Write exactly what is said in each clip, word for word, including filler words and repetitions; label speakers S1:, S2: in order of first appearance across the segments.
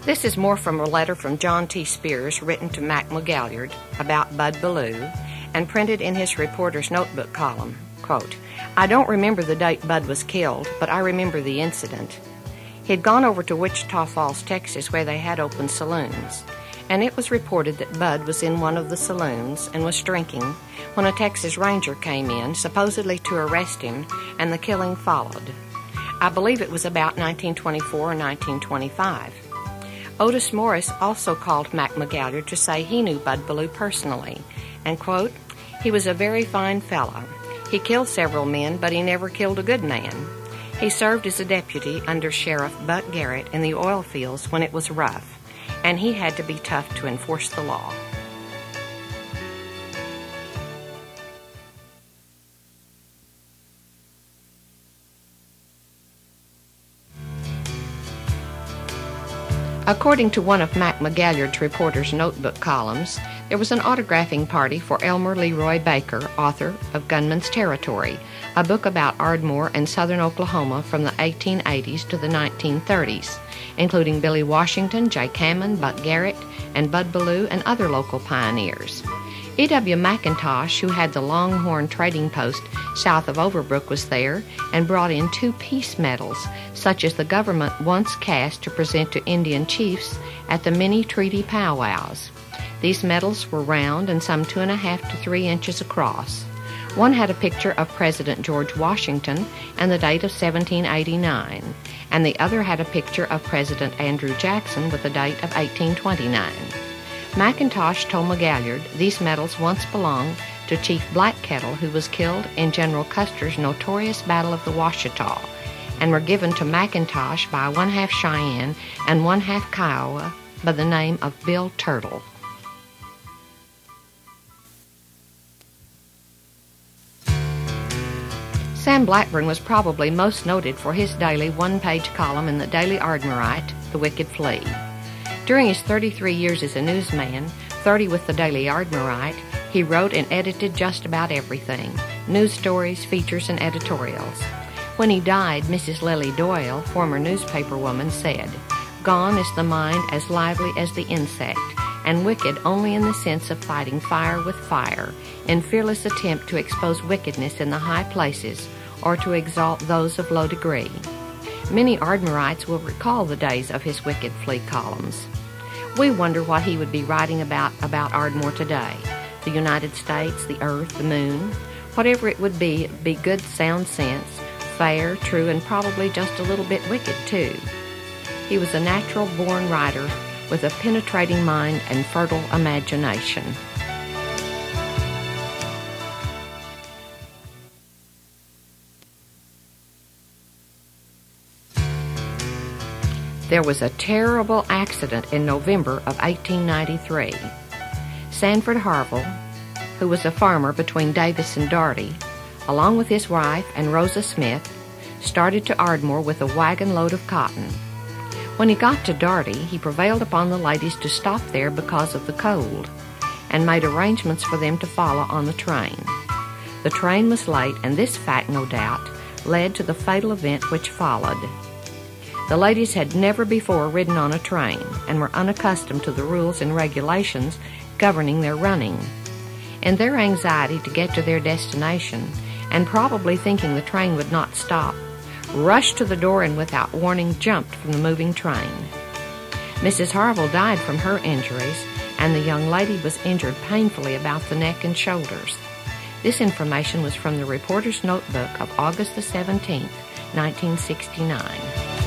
S1: This is more from a letter from John T. Spears written to Mac McGalliard about Bud Ballou and printed in his reporter's notebook column. Quote, I don't remember the date Bud was killed, but I remember the incident. He'd gone over to Wichita Falls, Texas, where they had open saloons, and it was reported that Bud was in one of the saloons and was drinking when a Texas Ranger came in, supposedly to arrest him, and the killing followed. I believe it was about nineteen twenty-four or nineteen twenty-five. Otis Morris also called Mac McGalliard to say he knew Bud Ballou personally, and, quote, he was a very fine fellow. He killed several men, but he never killed a good man. He served as a deputy under Sheriff Buck Garrett in the oil fields when it was rough, and he had to be tough to enforce the law. According to one of Mac McGalliard's reporter's notebook columns, there was an autographing party for Elmer Leroy Baker, author of Gunman's Territory, a book about Ardmore and southern Oklahoma from the eighteen eighties to the nineteen thirties, including Billy Washington, Jake Hammond, Buck Garrett, and Bud Ballou and other local pioneers. E W McIntosh, who had the Longhorn Trading Post south of Overbrook, was there and brought in two peace medals, such as the government once cast to present to Indian chiefs at the mini-treaty powwows. These medals were round and some two and a half to three inches across. One had a picture of President George Washington and the date of seventeen eighty-nine, and the other had a picture of President Andrew Jackson with the date of eighteen twenty-nine. McIntosh told McGalliard these medals once belonged to Chief Blackkettle, who was killed in General Custer's notorious Battle of the Washita, and were given to McIntosh by one-half Cheyenne and one-half Kiowa by the name of Bill Turtle. Sam Blackburn was probably most noted for his daily one-page column in the Daily Ardmorite, The Wicked Flea. During his thirty-three years as a newsman, thirty with the Daily Ardmorite, he wrote and edited just about everything, news stories, features, and editorials. When he died, Missus Lily Doyle, former newspaperwoman, said, "Gone is the mind as lively as the insect, and wicked only in the sense of fighting fire with fire, in fearless attempt to expose wickedness in the high places, or to exalt those of low degree." Many Ardmorites will recall the days of his Wicked Flea columns. We wonder what he would be writing about about Ardmore today. The United States, the earth, the moon. Whatever it would be, it'd be good sound sense, fair, true, and probably just a little bit wicked, too. He was a natural-born writer with a penetrating mind and fertile imagination. There was a terrible accident in November of eighteen ninety-three. Sanford Harville, who was a farmer between Davis and Darty, along with his wife and Rosa Smith, started to Ardmore with a wagon load of cotton. When he got to Darty, he prevailed upon the ladies to stop there because of the cold, and made arrangements for them to follow on the train. The train was late, and this fact, no doubt, led to the fatal event which followed. The ladies had never before ridden on a train and were unaccustomed to the rules and regulations governing their running. In their anxiety to get to their destination, and probably thinking the train would not stop, rushed to the door and without warning jumped from the moving train. Missus Harville died from her injuries, and the young lady was injured painfully about the neck and shoulders. This information was from the reporter's notebook of August the seventeenth, nineteen sixty-nine.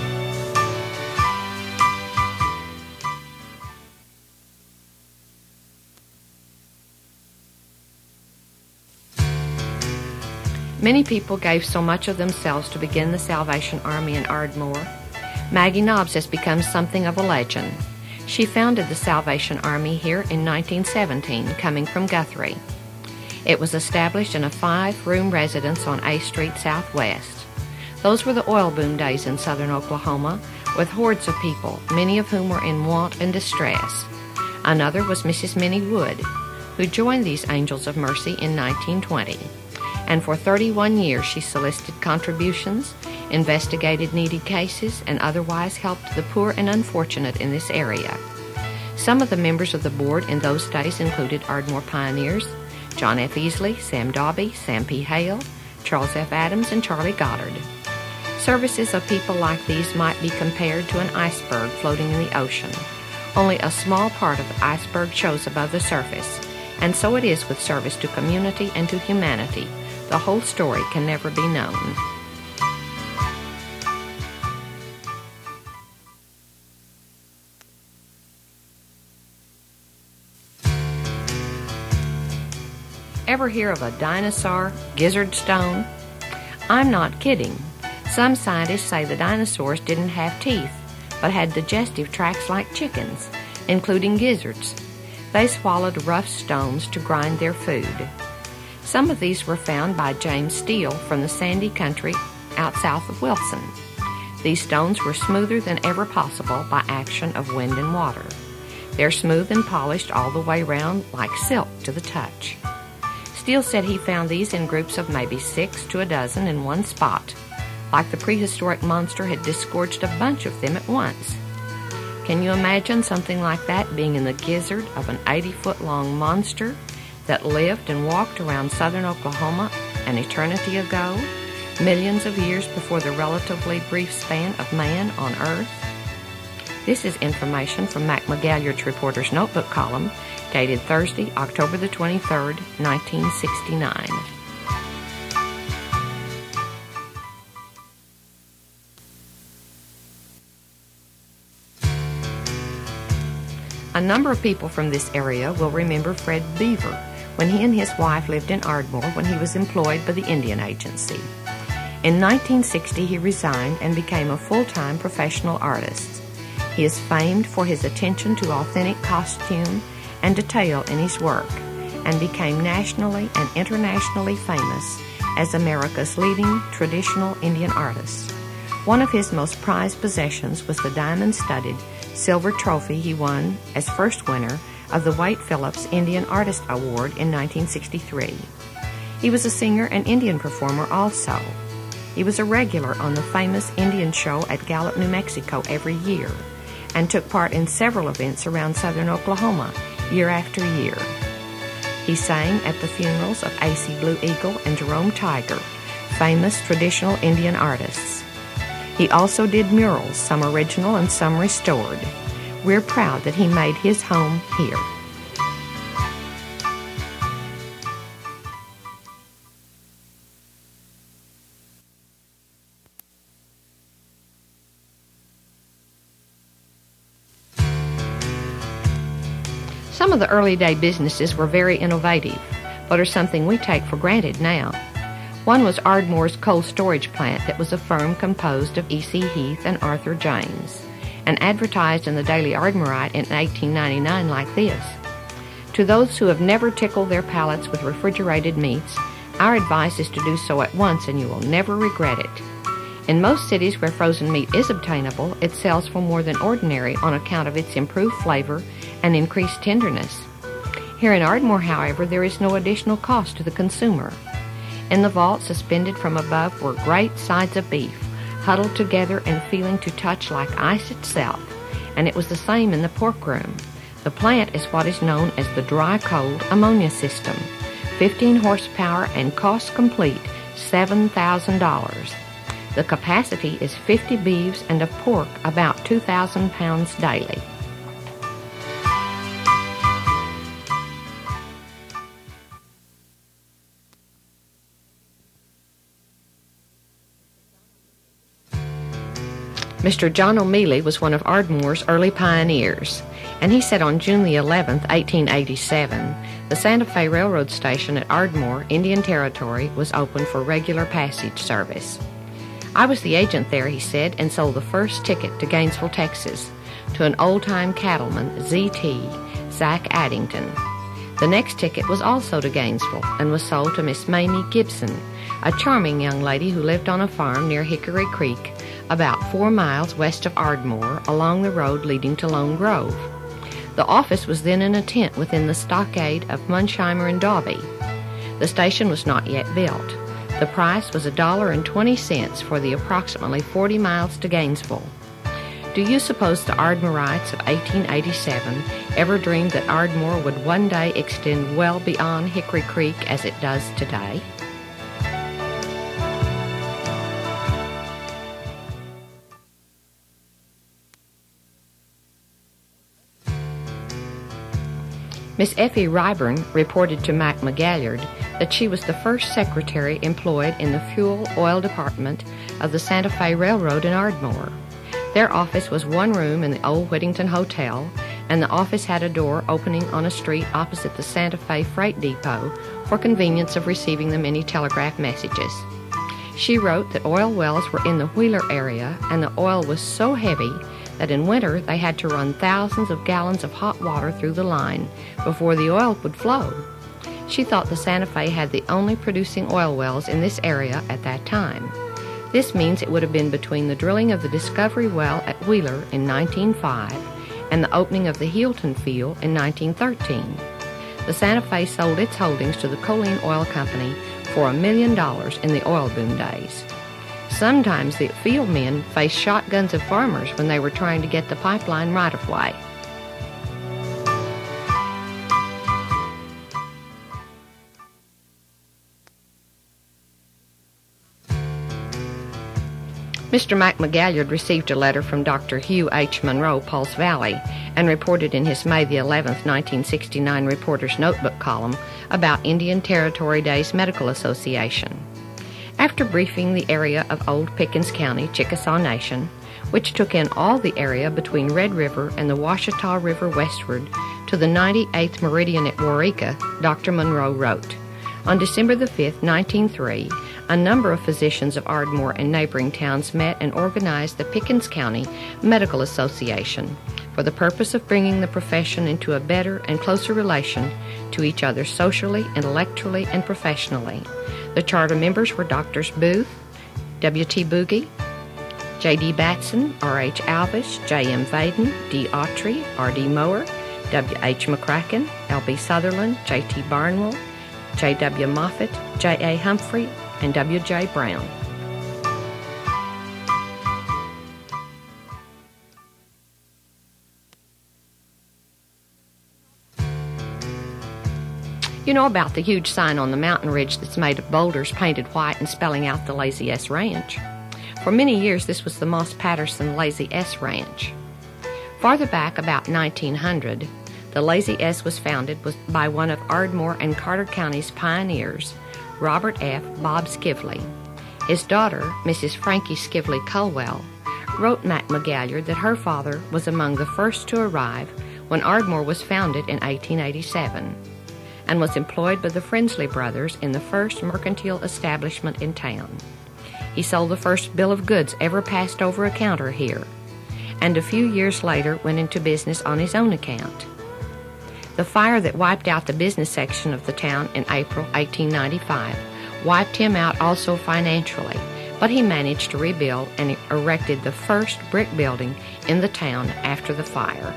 S1: Many people gave so much of themselves to begin the Salvation Army in Ardmore. Maggie Nobbs has become something of a legend. She founded the Salvation Army here in nineteen seventeen, coming from Guthrie. It was established in a five-room residence on A Street Southwest. Those were the oil boom days in southern Oklahoma, with hordes of people, many of whom were in want and distress. Another was Missus Minnie Wood, who joined these Angels of Mercy in nineteen twenty. And for thirty-one years she solicited contributions investigated needy cases, and otherwise helped the poor and unfortunate in this area. Some of the members of the board in those days included Ardmore pioneers John F. Easley, Sam Dobby, Sam P. Hale, Charles F. Adams, and Charlie Goddard. Services of people like these might be compared to an iceberg floating in the ocean. Only a small part of the iceberg shows above the surface, and so it is with service to community and to humanity. The whole story can never be known. Ever hear of a dinosaur gizzard stone? I'm not kidding. Some scientists say the dinosaurs didn't have teeth, but had digestive tracts like chickens, including gizzards. They swallowed rough stones to grind their food. Some of these were found by James Steele from the sandy country out south of Wilson. These stones were smoother than ever possible by action of wind and water. They're smooth and polished all the way round like silk to the touch. Steele said he found these in groups of maybe six to a dozen in one spot, like the prehistoric monster had disgorged a bunch of them at once. Can you imagine something like that being in the gizzard of an eighty-foot-long monster that lived and walked around southern Oklahoma an eternity ago, millions of years before the relatively brief span of man on Earth? This is information from Mac McGalliard's Reporter's Notebook column, dated Thursday, October the twenty-third, nineteen sixty-nine. A number of people from this area will remember Fred Beaver when he and his wife lived in Ardmore when he was employed by the Indian Agency. In nineteen sixty, he resigned and became a full-time professional artist. He is famed for his attention to authentic costume and detail in his work, and became nationally and internationally famous as America's leading traditional Indian artist. One of his most prized possessions was the diamond-studded silver trophy he won as first winner of the Wade Phillips Indian Artist Award in nineteen sixty-three. He was a singer and Indian performer also. He was a regular on the famous Indian show at Gallup, New Mexico every year, and took part in several events around southern Oklahoma year after year. He sang at the funerals of A C Blue Eagle and Jerome Tiger, famous traditional Indian artists. He also did murals, some original and some restored. We're proud that he made his home here. Some of the early day businesses were very innovative, but are something we take for granted now. One was Ardmore's coal storage plant that was a firm composed of E C Heath and Arthur James, and advertised in the Daily Ardmorite in eighteen ninety-nine like this: "To those who have never tickled their palates with refrigerated meats, our advice is to do so at once and you will never regret it. In most cities where frozen meat is obtainable, it sells for more than ordinary on account of its improved flavor and increased tenderness. Here in Ardmore, however, there is no additional cost to the consumer. In the vault, suspended from above, were great sides of beef, huddled together and feeling to touch like ice itself, and it was the same in the pork room. The plant is what is known as the dry-cold ammonia system, fifteen horsepower and cost complete seven thousand dollars. The capacity is fifty beeves and of pork about two thousand pounds daily." Mister John O'Mealy was one of Ardmore's early pioneers, and he said on June the eleventh, eighteen eighty-seven, the Santa Fe Railroad Station at Ardmore, Indian Territory, was open for regular passage service. "I was the agent there," he said, "and sold the first ticket to Gainesville, Texas, to an old-time cattleman, Z T, Zach Addington. The next ticket was also to Gainesville and was sold to Miss Mamie Gibson, a charming young lady who lived on a farm near Hickory Creek, about four miles west of Ardmore, along the road leading to Lone Grove. The office was then in a tent within the stockade of Munsheimer and Dobby. The station was not yet built. The price was a dollar and twenty cents for the approximately forty miles to Gainesville. Do you suppose the Ardmorites of eighteen eighty-seven ever dreamed that Ardmore would one day extend well beyond Hickory Creek as it does today? Miss Effie Ryburn reported to Mac McGalliard that she was the first secretary employed in the fuel oil department of the Santa Fe Railroad in Ardmore. Their office was one room in the old Whittington Hotel, and the office had a door opening on a street opposite the Santa Fe Freight Depot for convenience of receiving the many telegraph messages. She wrote that oil wells were in the Wheeler area, and the oil was so heavy that in winter they had to run thousands of gallons of hot water through the line before the oil would flow. She thought the Santa Fe had the only producing oil wells in this area at that time. This means it would have been between the drilling of the Discovery well at Wheeler in nineteen oh five and the opening of the Healton field in nineteen thirteen. The Santa Fe sold its holdings to the Colleen Oil Company for a million dollars in the oil boom days. Sometimes the field men faced shotguns of farmers when they were trying to get the pipeline right-of-way. Mister Mac McGalliard received a letter from Doctor Hugh H. Monroe, Pulse Valley, and reported in his May the eleventh, nineteen sixty-nine Reporter's Notebook column about Indian Territory Days Medical Association. After briefing the area of Old Pickens County, Chickasaw Nation, which took in all the area between Red River and the Washita River westward to the ninety-eighth meridian at Waurika, Doctor Monroe wrote, on December the fifth, nineteen oh three, a number of physicians of Ardmore and neighboring towns met and organized the Pickens County Medical Association for the purpose of bringing the profession into a better and closer relation to each other socially, intellectually, and professionally. The charter members were Doctors Booth, W T Boogie, J D Batson, R H Alvish, J M Vaden, D Autry, R D Mower, W H McCracken, L B Sutherland, J T Barnwell, J W Moffett, J A Humphrey, and W J Brown. You know about the huge sign on the mountain ridge that's made of boulders painted white and spelling out the Lazy S Ranch? For many years, this was the Moss Patterson Lazy S Ranch. Farther back, about nineteen hundred, the Lazy S was founded by one of Ardmore and Carter County's pioneers, Robert F. Bob Skively. His daughter, Missus Frankie Skively Colwell, wrote Mac McGalliard that her father was among the first to arrive when Ardmore was founded in eighteen eighty-seven, and was employed by the Frensley brothers in the first mercantile establishment in town. He sold the first bill of goods ever passed over a counter here, and a few years later went into business on his own account. The fire that wiped out the business section of the town in April eighteen ninety-five wiped him out also financially, but he managed to rebuild and erected the first brick building in the town after the fire.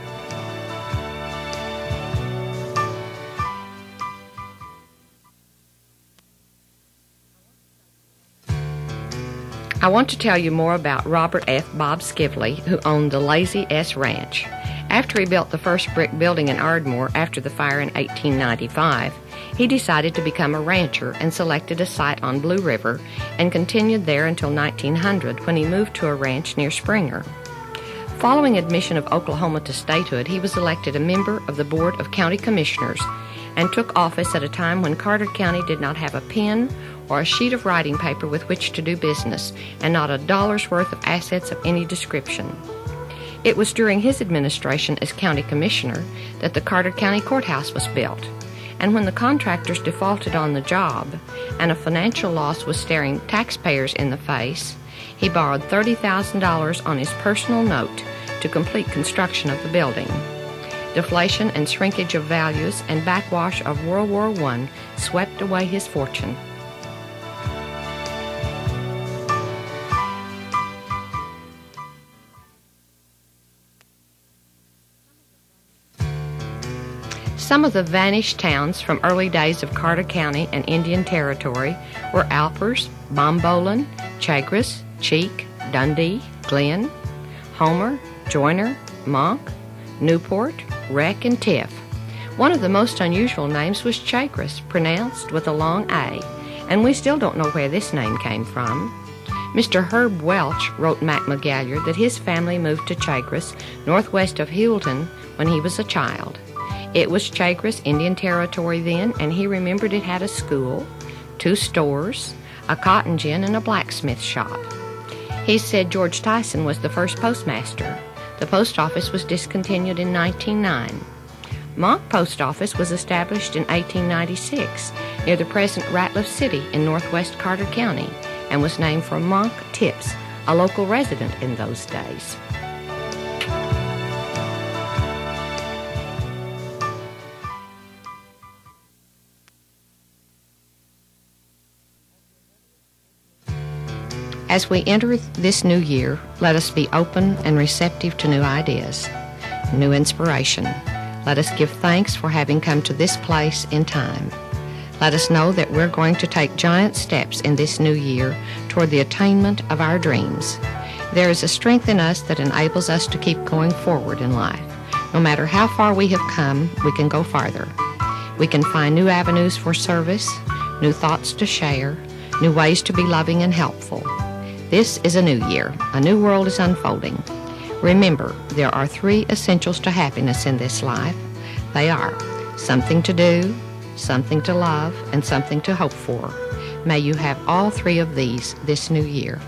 S1: I want to tell you more about Robert F. Bob Skively, who owned the Lazy S Ranch. After he built the first brick building in Ardmore after the fire in eighteen ninety-five, he decided to become a rancher and selected a site on Blue River and continued there until nineteen hundred, when he moved to a ranch near Springer. Following admission of Oklahoma to statehood, he was elected a member of the Board of County Commissioners and took office at a time when Carter County did not have a pen or a sheet of writing paper with which to do business, and not a dollar's worth of assets of any description. It was during his administration as county commissioner that the Carter County Courthouse was built, and when the contractors defaulted on the job and a financial loss was staring taxpayers in the face, he borrowed thirty thousand dollars on his personal note to complete construction of the building. Deflation and shrinkage of values and backwash of World War One swept away his fortune. Some of the vanished towns from early days of Carter County and Indian Territory were Alpers, Bombolin, Chagres, Cheek, Dundee, Glen, Homer, Joyner, Monk, Newport, Wreck, and Tiff. One of the most unusual names was Chagres, pronounced with a long A, and we still don't know where this name came from. Mister Herb Welch wrote Mac McGalliard that his family moved to Chagres, northwest of Hilton, when he was a child. It was Chagres, Indian Territory then, and he remembered it had a school, two stores, a cotton gin, and a blacksmith shop. He said George Tyson was the first postmaster. The post office was discontinued in nineteen oh nine. Monk Post Office was established in eighteen ninety-six near the present Ratliff City in northwest Carter County and was named for Monk Tipps, a local resident in those days. As we enter this new year, let us be open and receptive to new ideas, new inspiration. Let us give thanks for having come to this place in time. Let us know that we're going to take giant steps in this new year toward the attainment of our dreams. There is a strength in us that enables us to keep going forward in life. No matter how far we have come, we can go farther. We can find new avenues for service, new thoughts to share, new ways to be loving and helpful. This is a new year. A new world is unfolding. Remember, there are three essentials to happiness in this life. They are something to do, something to love, and something to hope for. May you have all three of these this new year.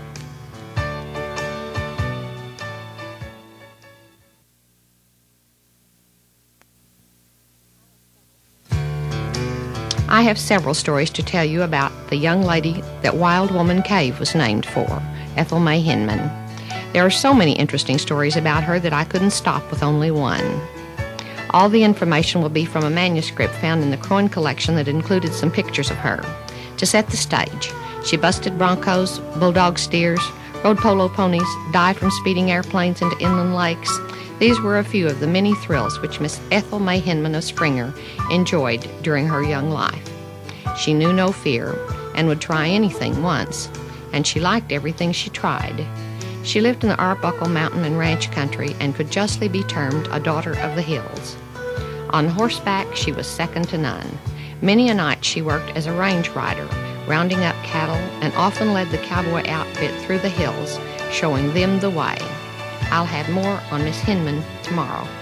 S1: I have several stories to tell you about the young lady that Wild Woman Cave was named for, Ethel May Hinman. There are so many interesting stories about her that I couldn't stop with only one. All the information will be from a manuscript found in the Croin collection that included some pictures of her. To set the stage, she busted broncos, bulldog steers, rode polo ponies, dived from speeding airplanes into inland lakes. These were a few of the many thrills which Miss Ethel May Hinman of Springer enjoyed during her young life. She knew no fear and would try anything once, and she liked everything she tried. She lived in the Arbuckle Mountain and Ranch country and could justly be termed a daughter of the hills. On horseback, she was second to none. Many a night she worked as a range rider, rounding up cattle, and often led the cowboy outfit through the hills, showing them the way. I'll have more on Miss Hinman tomorrow.